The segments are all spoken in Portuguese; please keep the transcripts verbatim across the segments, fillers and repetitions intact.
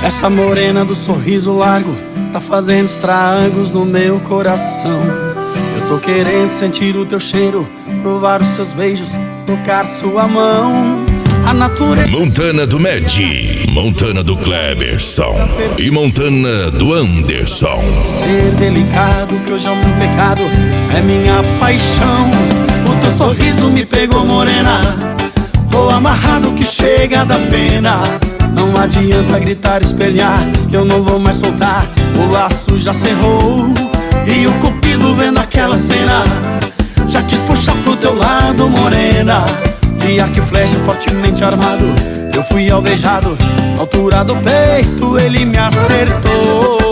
Essa morena do sorriso largo tá fazendo estragos no meu coração. Eu tô querendo sentir o teu cheiro, provar os seus beijos, tocar sua mão. A natureza Montana do Med, Montana do Kleberson e Montana do Anderson. Ser delicado, que hoje é o meu pecado, é minha paixão. O teu sorriso me pegou, morena. Tô amarrado que chega da pena. Não adianta gritar, espelhar, que eu não vou mais soltar. O laço já cerrou e o cupido vendo aquela cena já quis puxar pro teu lado, morena. Dia que flecha fortemente armado, eu fui alvejado. Altura do peito ele me acertou.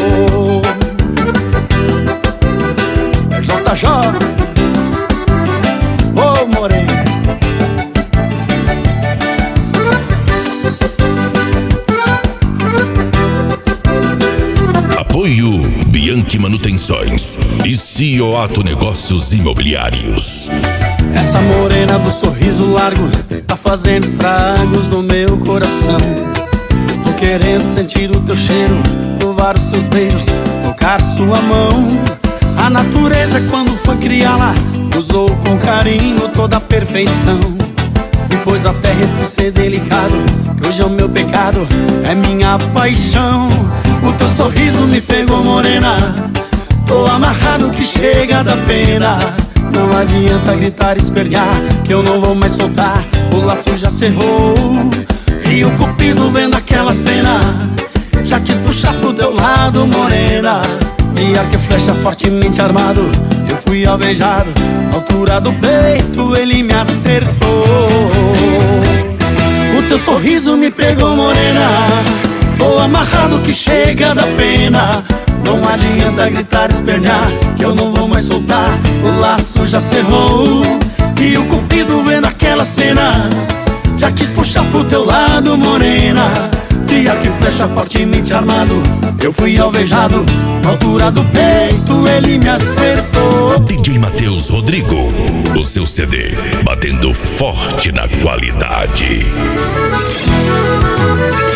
É J J, ô oh, morena. Apoio Bianchi Manutenções e Cioato Negócios Imobiliários. Essa morena do sorriso largo tá fazendo estragos no meu coração. Tô querendo sentir o teu cheiro, provar os seus beijos, tocar sua mão. A natureza, quando foi criá-la, usou com carinho toda a perfeição. Depois até esse ser delicado, que hoje é o meu pecado, é minha paixão. O teu sorriso me pegou, morena. Tô amarrado que chega da pena. Não adianta gritar, espelhar, que eu não vou mais soltar. O laço já cerrou e o cupido vendo aquela cena já quis puxar pro teu lado, morena. De arco e flecha fortemente armado, eu fui alvejado. Altura do peito ele me acertou. O teu sorriso me pegou, morena. Tô amarrado que chega da pena. Não adianta gritar, espelhar, que eu não vou mais soltar. O laço já cerrou e o cupido vendo aquela cena já quis puxar pro teu lado, morena. De arco e flecha fortemente armado, eu fui alvejado. Na altura do peito ele me acertou. D J Matheus Rodrigo, o seu C D batendo forte na qualidade.